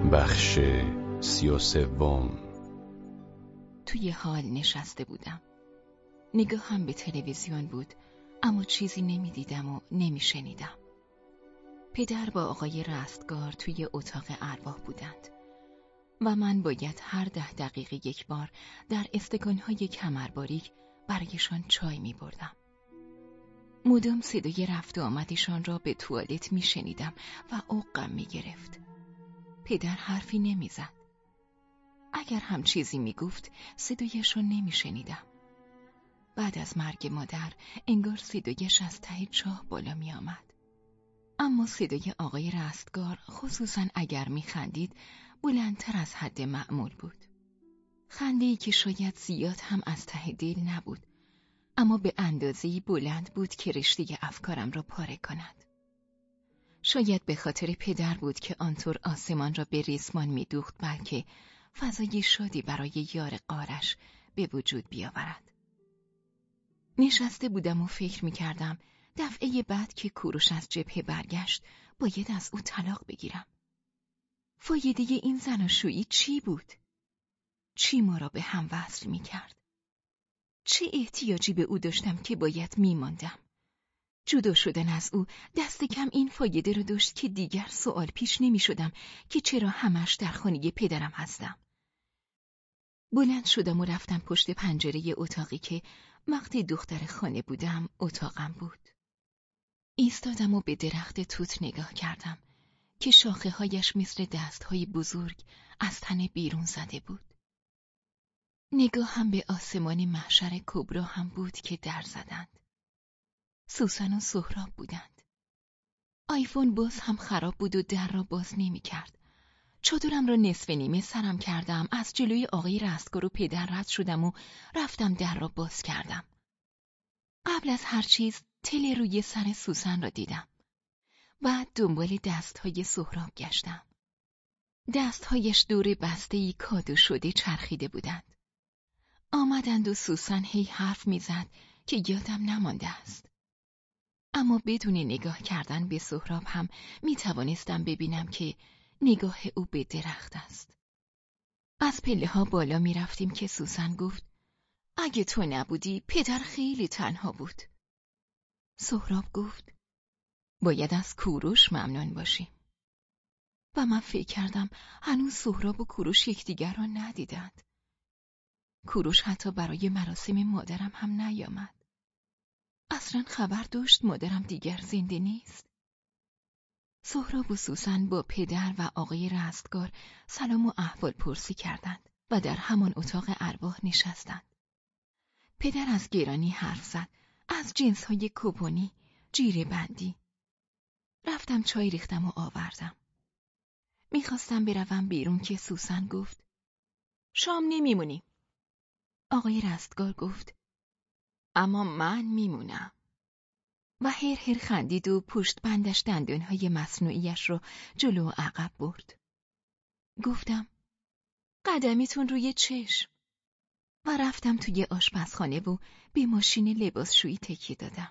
بخش 33. توی حال نشسته بودم. نگاهم به تلویزیون بود، اما چیزی نمیدیدم و نمیشنیدم. پدر با آقای رستگار توی اتاق ارواح بودند و من باید هر 10 دقیقه یک بار در استکانهای کمرباریک برایشان چای می بردم. مدام صدای رفت و آمدشان را به توالت می شنیدم و عقم می گرفت. پدر حرفی نمی زد. اگر هم چیزی می گفت صدایشان نمی شنیدم. بعد از مرگ مادر انگار صدایش از ته چاه بالا می آمد. اما صدای آقای رستگار خصوصاً اگر می خندید بلندتر از حد معمول بود. خنده‌ای که شاید زیاد هم از ته دل نبود، اما به اندازه‌ای بلند بود که رشته افکارم را پاره کند. شاید به خاطر پدر بود که آنطور آسمان را به ریسمان می‌دوخت، بلکه فضای شادی برای یار غارش به وجود بیاورد. نشسته بودم و فکر می‌کردم دفعه بعد که کوروش از جبهه برگشت باید از او طلاق بگیرم. فایده این زناشویی چی بود؟ چی ما را به هم وصل می‌کرد؟ چه احتیاجی به او داشتم که باید می‌ماندم؟ جدا شدن از او دست کم این فایده را داشت که دیگر سوال پیش نمی شدم که چرا همش در خانه پدرم هستم. بلند شدم و رفتم پشت پنجره اتاقی که وقتی دختر خانه بودم اتاقم بود. ایستادم و به درخت توت نگاه کردم که شاخه هایش مثل دست های بزرگ از تنه بیرون زده بود. نگاهم به آسمان محشر کبرا هم بود که در زدند. سوسن و سهراب بودند. آیفون باز هم خراب بود و در را باز نمی کرد. چادرم را نصف نیمه سرم کردم، از جلوی آقای رستگار و پدر رد شدم و رفتم در را باز کردم. قبل از هر چیز تله روی سر سوسن را دیدم. بعد دنبال دستهای سهراب گشتم. دستهایش دور بسته‌ای کادو شده چرخیده بودند. آمدند و سوسن هی حرف می‌زد که یادم نمانده است. اما بدون نگاه کردن به سهراب هم می توانستم ببینم که نگاه او به درخت است. از پله ها بالا می رفتیم که سوسن گفت اگه تو نبودی پدر خیلی تنها بود. سهراب گفت باید از کوروش ممنون باشیم. و من فکر کردم هنوز سهراب و کوروش یکدیگر را ندیدند. کوروش حتی برای مراسم مادرم هم نیامد. اصلا خبر داشت مادرم دیگر زنده نیست. سهراب و سوسن با پدر و آقای رستگار سلام و احوال پرسی کردند و در همان اتاق ارواح نشستند. پدر از گرانی حرف زد، از جنس‌های کوپونی، جیره بندی. رفتم چای ریختم و آوردم. میخواستم بروم بیرون که سوسن گفت شام نمیمونی. آقای رستگار گفت اما من میمونم. و هر خندید و پشت بندش دندانهای مصنوعیش رو جلو و عقب برد. گفتم قدمیتون روی چشم. و رفتم توی آشپزخانه و به ماشین لباسشویی تکیه دادم.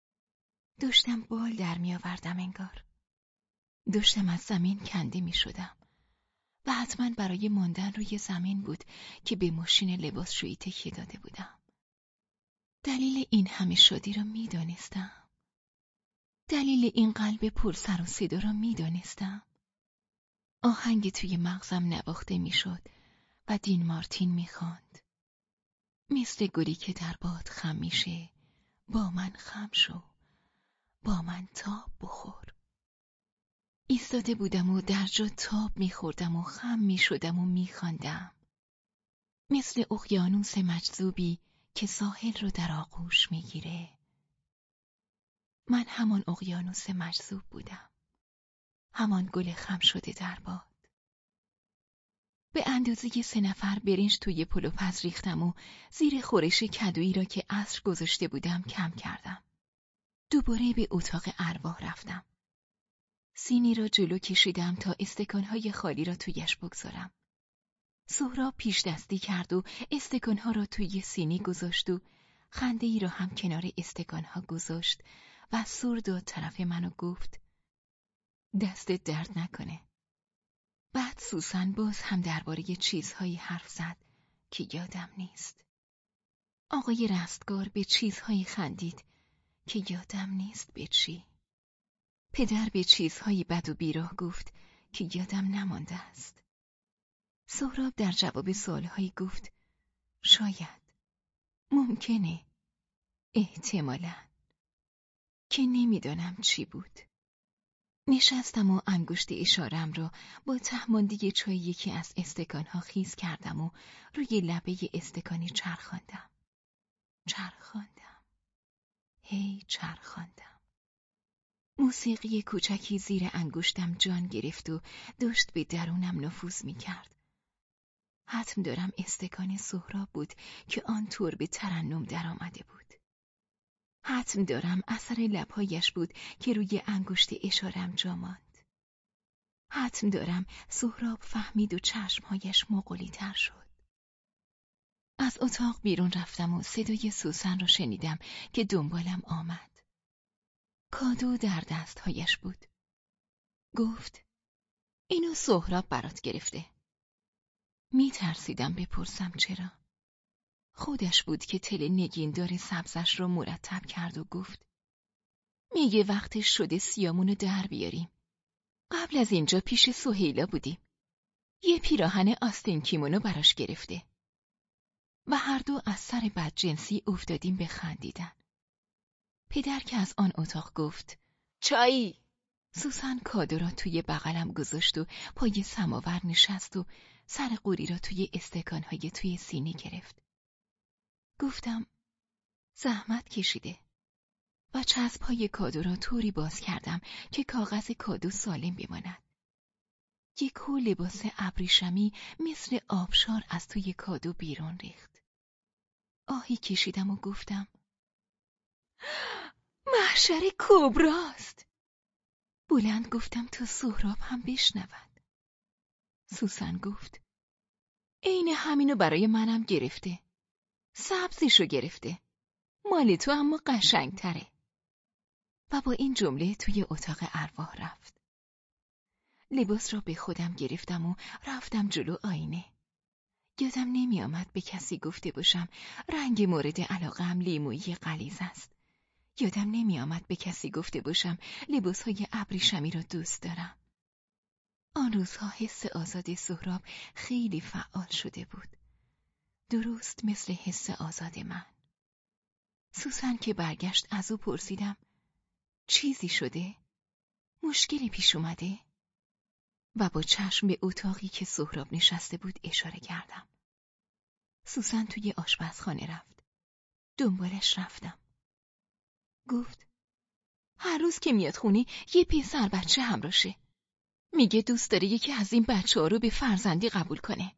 داشتم بال در می آوردم انگار. داشتم از زمین کنده می شدم. و حتما برای ماندن روی زمین بود که به ماشین لباسشویی تکیه داده بودم. دلیل این همه شادی را می دانستم. دلیل این قلب پر سر و صدا را می دانستم. آهنگ توی مغزم نواخته می شد و دین مارتین می خواند. مثل گلی که در باد خم میشه، با من خم شو، با من تاب بخور. ایستاده بودم و در جا تاب میخوردم و خم میشدم و میخواندم. مثل اقیانوس مجذوبی که ساحل رو در آغوش میگیره. من همان اقیانوس مجذوب بودم. همان گل خم شده در باد. به اندازه 3 نفر برنج توی پلوپز ریختم و زیر خورش کدویی را که عصر گذاشته بودم کم کردم. دوباره به اتاق ارواح رفتم. سینی را جلو کشیدم تا استکانهای خالی را تویش بگذارم. سهراب پیش دستی کرد و استکانها را توی سینی گذاشت و خنده ای را هم کنار استکانها گذاشت و سر داد طرف من و گفت دستت درد نکنه. بعد سوسن باز هم درباره چیزهایی حرف زد که یادم نیست. آقای رستگار به چیزهایی خندید که یادم نیست به چی. پدر به چیزهایی بد و بیراه گفت که یادم نمانده است. سهراب در جواب سوالهایی گفت شاید، ممکنه، احتمالاً، که نمیدانم چی بود. نشستم و انگشت اشارم را با ته چای یکی از استکانها خیس کردم و روی لبه استکانی چرخاندم. چرخاندم. موسیقی کوچکی زیر انگشتم جان گرفت و داشت به درونم نفوذ می کرد. حتم دارم استکان سهراب بود که آنطور به ترنم در آمده بود. حتم دارم اثر لبهایش بود که روی انگشت اشارم جا ماند. حتم دارم سهراب فهمید و چشمهایش مغولی تر شد. از اتاق بیرون رفتم و صدای سوسن را شنیدم که دنبالم آمد. کادو در دستهایش بود. گفت اینو سهراب برات گرفته. می ترسیدم بپرسم چرا. خودش بود که تل نگیندار سبزش را مرتب کرد و گفت میگه وقتش شده سیامونو در بیاریم. قبل از اینجا پیش سهیلا بودیم. یه پیراهن آستین کیمونو براش گرفته. و هر دو از سر بدجنسی افتادیم به خندیدن. پدر که از آن اتاق گفت چایی. سوسن کادو را توی بغلم گذاشت و پای سماور نشست و سر قوری را توی استکانهای توی سینی گرفت. گفتم زحمت کشیده و چسب‌های کادو را طوری باز کردم که کاغذ کادو سالم بماند. یک هو لباس ابریشمی مثل آبشار از توی کادو بیرون ریخت. آهی کشیدم و گفتم محشر کبراست. بلند گفتم تا سهراب هم بشنود. سوسن گفت عین همینو برای منم گرفته. سبزشو گرفته. مال تو اما قشنگتره. و با این جمله توی اتاق ارواح رفت. لباس را به خودم گرفتم و رفتم جلو آینه. یادم نمی آمد به کسی گفته باشم رنگ مورد علاقه‌ام لیمویی غلیظ است. یادم نمی آمد به کسی گفته باشم لباسهای ابریشمی را دوست دارم. آن روزها حس آزاد سهراب خیلی فعال شده بود. درست مثل حس آزاد من. سوسن که برگشت از او پرسیدم چیزی شده؟ مشکلی پیش اومده؟ و با چشم به اتاقی که سهراب نشسته بود اشاره کردم. سوسن توی آشپزخانه رفت. دنبالش رفتم. گفت هر روز که میاد خونه یه پسر بچه همراشه. میگه دوست داره یکی از این بچه‌ها رو به فرزندی قبول کنه.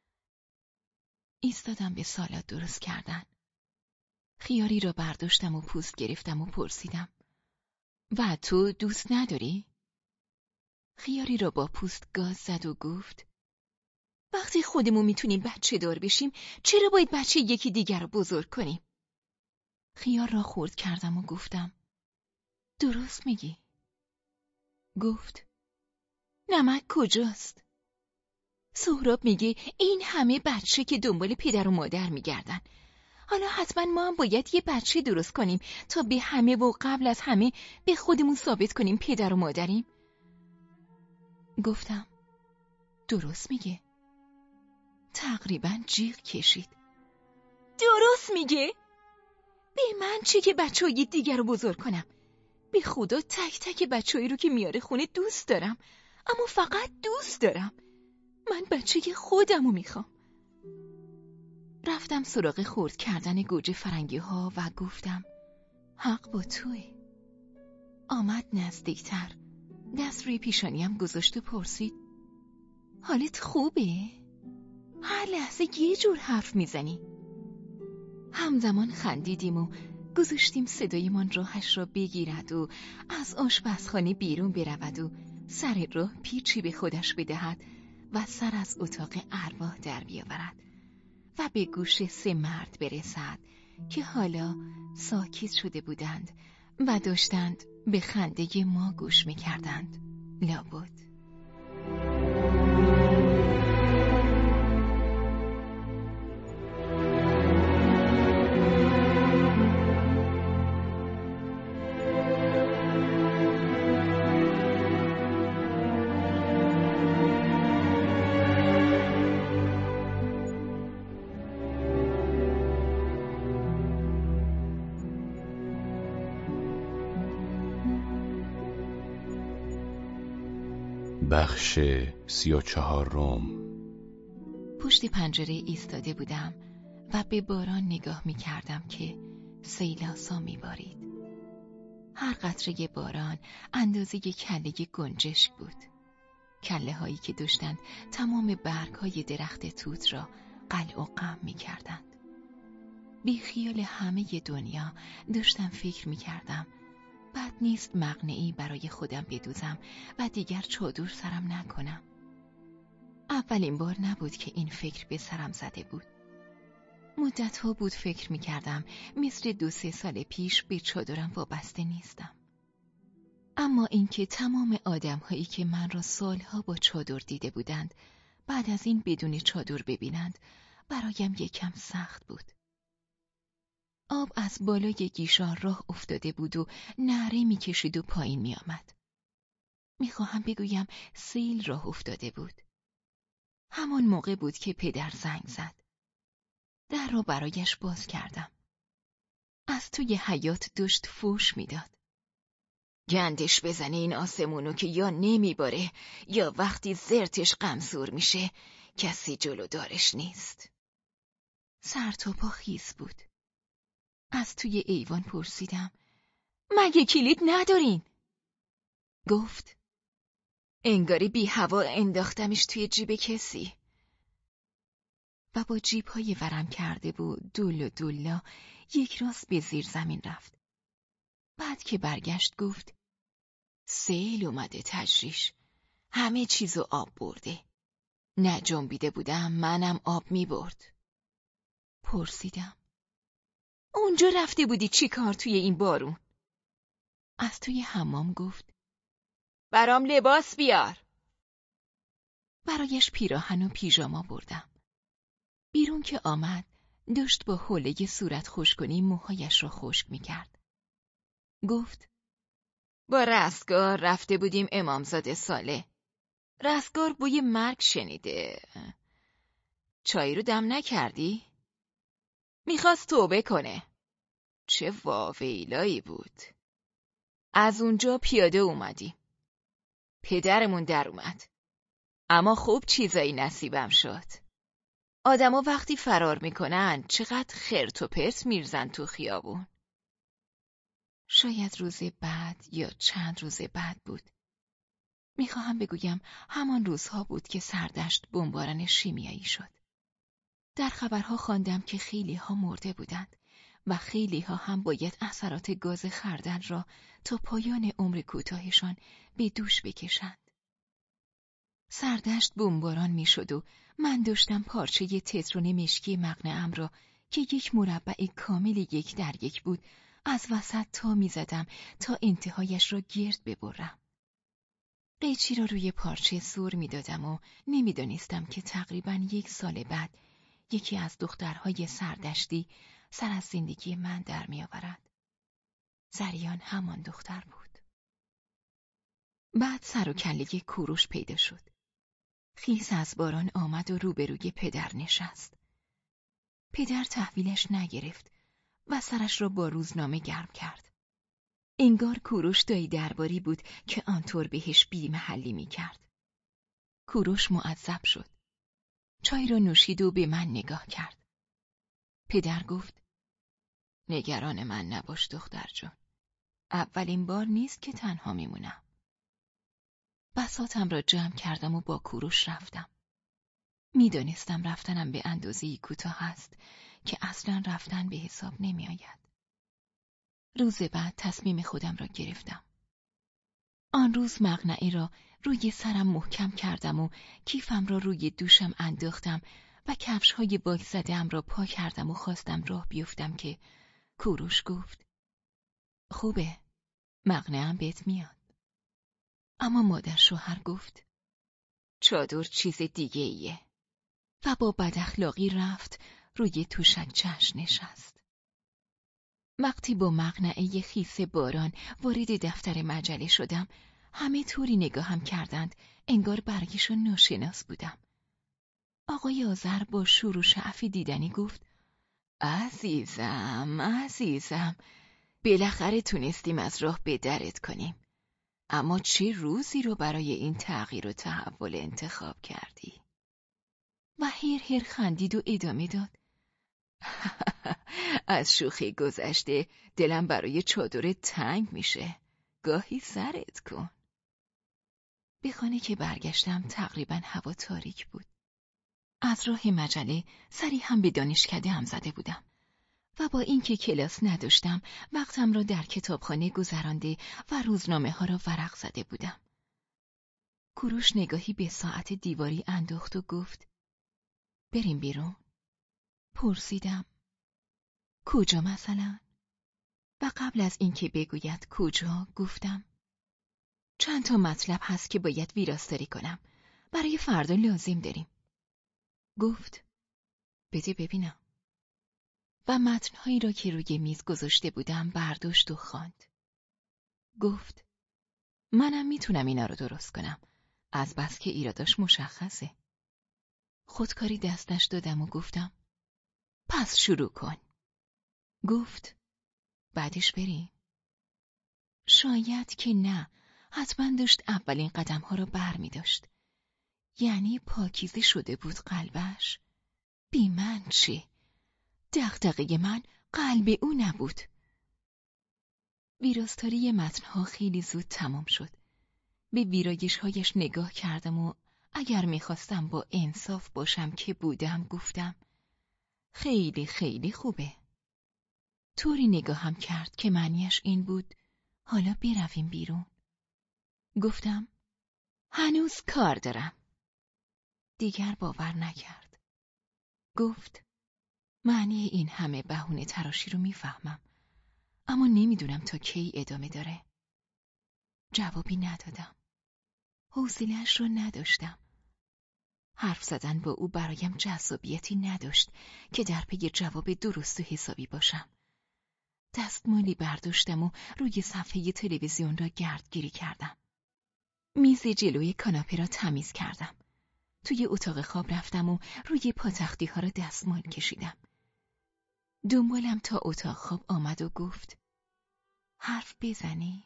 ایستادم به سالاد درست کردن. خیاری را برداشتم و پوست گرفتم و پرسیدم و تو دوست نداری؟ خیاری را با پوست گاز زد و گفت وقتی خودمون میتونیم بچه دار بشیم چرا باید بچه یکی دیگر رو بزرگ کنیم؟ خیار را خرد کردم و گفتم درست میگی. گفت نمک کجاست؟ سهراب میگه این همه بچه که دنبال پدر و مادر میگردن. حالا حتما ما هم باید یه بچه درست کنیم تا به همه و قبل از همه به خودمون ثابت کنیم پدر و مادریم. گفتم درست میگه. تقریبا جیغ کشید. درست میگه؟ به من چی که بچه‌های دیگر رو بزرگ کنم؟ به خدا تک تک بچه‌ای رو که میاره خونه دوست دارم، اما فقط دوست دارم. من بچه خودم رو میخوام. رفتم سراغ خرد کردن گوجه فرنگی ها و گفتم حق با توه. آمد نزدیکتر، دست روی پیشانیم گذاشت و پرسید حالت خوبه؟ هر لحظه یه جور حرف میزنی. همزمان خندیدیم و گذاشتیم صدایمان راهش را بگیرد و از آشپزخانه بیرون برود و سر راه پیچی به خودش بدهد و سر از اتاق ارواح در بیاورد و به گوش 3 مرد برسد که حالا ساکت شده بودند و داشتند به خنده ما گوش می‌کردند. لابد بخش 34. پشت پنجره ایستاده بودم و به باران نگاه می کردم که سیلاسا می بارید. هر قطره باران اندازه کله گنجشک بود. کله هایی که داشتند تمام برگ های درخت توت را قلع و قم می کردند. بی خیال همه دنیا داشتم فکر می کردم بد نیست مقنعی برای خودم بدوزم و دیگر چادر سرم نکنم. اولین بار نبود که این فکر به سرم زده بود. مدت‌ها بود فکر می کردم مثل 2-3 سال پیش به چادرم وابسته نیستم. اما اینکه تمام آدم‌هایی که من را سالها با چادر دیده بودند بعد از این بدون چادر ببینند برایم یکم سخت بود. آب از بالای گیشار راه افتاده بود و نعره می‌کشید و پایین می‌آمد. می‌خواهم بگویم سیل راه افتاده بود. همان موقع بود که پدر زنگ زد. در را برایش باز کردم. از توی حیاط داشت فوش میداد. گندش بزنه این آسمونو که یا نمیباره یا وقتی زرتش غمزور میشه کسی جلودارش نیست. سر تا پا خیس بود. از توی ایوان پرسیدم مگه کلید ندارین؟ گفت انگاری بی هوا انداختمش توی جیب کسی. و با جیب‌های ورم کرده بود دول و دولا یک راست به زیر زمین رفت. بعد که برگشت گفت سیل اومده تجریش، همه چیزو آب برده. نه جنبیده بودم منم آب می برد. پرسیدم اونجا رفته بودی چی کار توی این بارون؟ از توی حمام گفت برام لباس بیار. برایش پیراهن و پیژاما بردم. بیرون که آمد داشت با حوله صورت خشکنی موهایش را خشک می کرد. گفت با رستگار رفته بودیم امامزاده ساله. رستگار بوی مرگ شنیده. چای رو دم نکردی؟ میخواست توبه کنه. چه واویلایی بود. از اونجا پیاده اومدیم. پدرمون در اومد. اما خوب چیزایی نصیبم شد. آدما وقتی فرار میکنن چقدر خرت و پرت میرزن تو خیابون. شاید روز بعد یا چند روز بعد بود. میخواهم بگویم همان روزها بود که سردشت بمباران شیمیایی شد. در خبرها خواندم که خیلی ها مرده بودند و خیلی ها هم باید اثرات گاز خردل را تا پایان عمر کوتاهشان به دوش بکشند. سردشت بمباران میشد و من داشتم پارچه تترون مشکی مقنعه‌ام را که یک مربع کامل 1 در 1 بود از وسط تا میزدم تا انتهایش را گرد ببرم. قیچی را روی پارچه سور میدادم و نمیدانستم که تقریباً 1 سال بعد یکی از دخترهای سردشتی سر از زندگی من در میآورد. زریان همان دختر بود. بعد سر و کله کوروش پیدا شد. خیس از باران آمد و روبروی پدر نشست. پدر تحویلش نگرفت و سرش را با روزنامه گرم کرد. انگار کوروش دایی درباری بود که آنطور بهش بی محلی می کرد. کوروش معذب شد. چای را نوشید و به من نگاه کرد. پدر گفت نگران من نباش دختر جان. اولین بار نیست که تنها میمونم. بساطم را جمع کردم و با کوروش رفتم. میدانستم رفتنم به اندازه‌ای کوتاه است که اصلا رفتن به حساب نمی آید. روز بعد تصمیم خودم را گرفتم. آن روز مقنعه را روی سرم محکم کردم و کیفم را روی دوشم انداختم و کفش‌های باک زده‌ام را پا کردم و خواستم راه بیفتم که کوروش گفت خوبه، مقنعه‌ام بهت میاد. اما مادر شوهر گفت چادر چیز دیگه ایه و با بداخلاقی رفت روی توشکچه‌اش نشست. وقتی با مقنعه خیس باران وارد دفتر مجله شدم همه طوری نگاهم کردند انگار برگشون ناشناس بودم. آقای آذر با شور و شعفی دیدنی گفت عزیزم بالاخره تونستیم از راه به درت کنیم. اما چه روزی رو برای این تغییر و تحول انتخاب کردی؟ و هیر خندید و ادامه داد. از شوخی گذشته دلم برای چادر تنگ میشه. گاهی سرت کن. به خانه که برگشتم تقریبا هوا تاریک بود. از راه مجله سری هم به دانشکده هم زده بودم و با اینکه کلاس نداشتم وقتم را در کتابخانه گذرانده و روزنامه ها را ورق زده بودم. کوروش نگاهی به ساعت دیواری انداخت و گفت بریم بیرون. پرسیدم کجا مثلا؟ و قبل از اینکه بگوید کجا گفتم چند تا مطلب هست که باید ویراستاری کنم. برای فردا لازم داریم. گفت بده ببینم. و متنهایی را که روی میز گذاشته بودم برداشت و خواند. گفت منم میتونم اینا رو درست کنم. از بس که ایراداش مشخصه. خودکاری دستش دادم و گفتم پس شروع کن. گفت بعدش بریم. شاید که نه. حتما داشت اولین قدم‌ها را بر می داشت. یعنی پاکیزه شده بود قلبش. بی من چه؟ دغدغه من قلب او نبود. ویراستاری متنها خیلی زود تمام شد. به ویرایش‌هایش نگاه کردم و اگر می‌خواستم با انصاف باشم که بودم گفتم خیلی خیلی خوبه. طوری نگاهم کرد که معنیش این بود حالا برویم بیرون. گفتم هنوز کار دارم. دیگر باور نکرد. گفت معنی این همه بهونه تراشی رو میفهمم، اما نمیدونم تا کی ادامه داره. جوابی ندادم. حوصله‌اش رو نداشتم. حرف زدن با او برایم جذابیتی نداشت که در پی جواب درست و حسابی باشم. دستمالی برداشتم و روی صفحه تلویزیون را گردگیری کردم. میز جلوی کاناپه را تمیز کردم. توی اتاق خواب رفتم و روی پاتختی ها را دستمال کشیدم. دنبالم تا اتاق خواب آمد و گفت حرف بزنی؟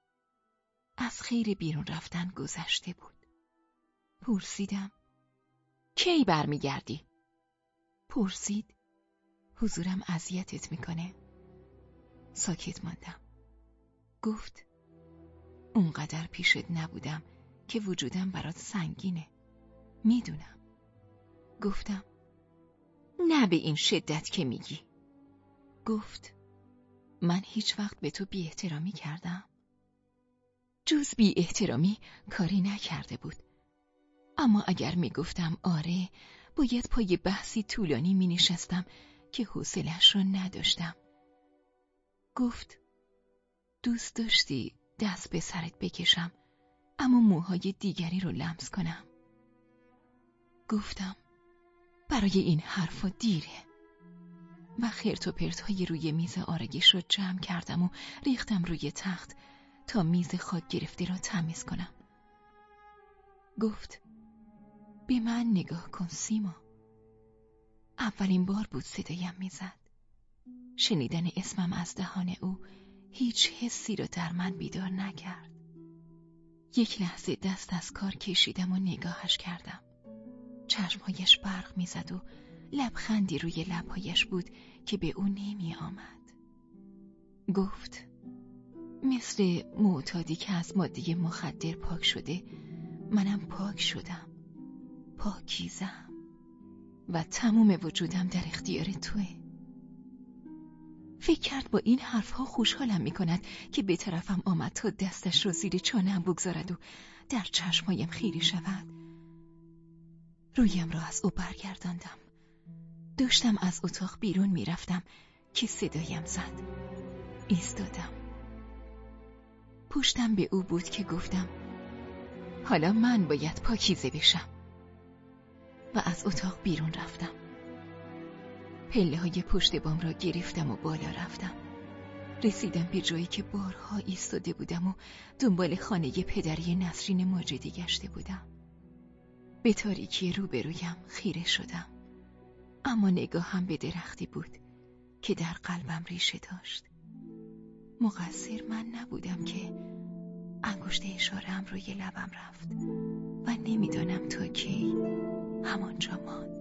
از خیر بیرون رفتن گذشته بود. پرسیدم کی برمیگردی؟ پرسید حضورم اذیتت میکنه؟ ساکت ماندم. گفت اونقدر پیشت نبودم که وجودم برات سنگینه. میدونم. گفتم نه به این شدت که میگی. گفت من هیچ وقت به تو بی احترامی کردم؟ جز بی احترامی کاری نکرده بود. اما اگر میگفتم آره باید پای بحثی طولانی می نشستم که حوصله‌اش را نداشتم. گفت دوست داشتی دست به سرت بکشم اما موهای دیگری رو لمس کنم. گفتم برای این حرفا دیره. و خرت و پرت‌های روی میز آرایش را جمع کردم و ریختم روی تخت تا میز خاک گرفته را تمیز کنم. گفت به من نگاه کن سیما. اولین بار بود صدایم میزد. شنیدن اسمم از دهان او هیچ حسی را در من بیدار نکرد. یک لحظه دست از کار کشیدم و نگاهش کردم. چشمهایش برق میزد و لبخندی روی لبهایش بود که به او نمی آمد. گفت مثل معتادی که از ماده مخدر پاک شده منم پاک شدم. پاکیزم و تمام وجودم در اختیار توه. فکر کرد با این حرفها خوشحالم میکند که به طرفم آمد تا دستش را زیر چانه‌ام بگذارد و در چشمایم خیره شود. رویم را از او برگرداندم. داشتم از اتاق بیرون میرفتم که صدایم زد. ایستادم. پشتم به او بود که گفتم حالا من باید پاکیزه بشم. و از اتاق بیرون رفتم. پله‌های پشت بام را گرفتم و بالا رفتم. رسیدم به جایی که بارها ایستاده بودم و دنبال خانه پدری نسرین ماجدی گشته بودم. به تاریکی روبرویم خیره شدم. اما نگاهم به درختی بود که در قلبم ریشه داشت. مقصر من نبودم که انگشت اشاره‌ام روی لبم رفت و نمیدانم تا کی همانجا ماند.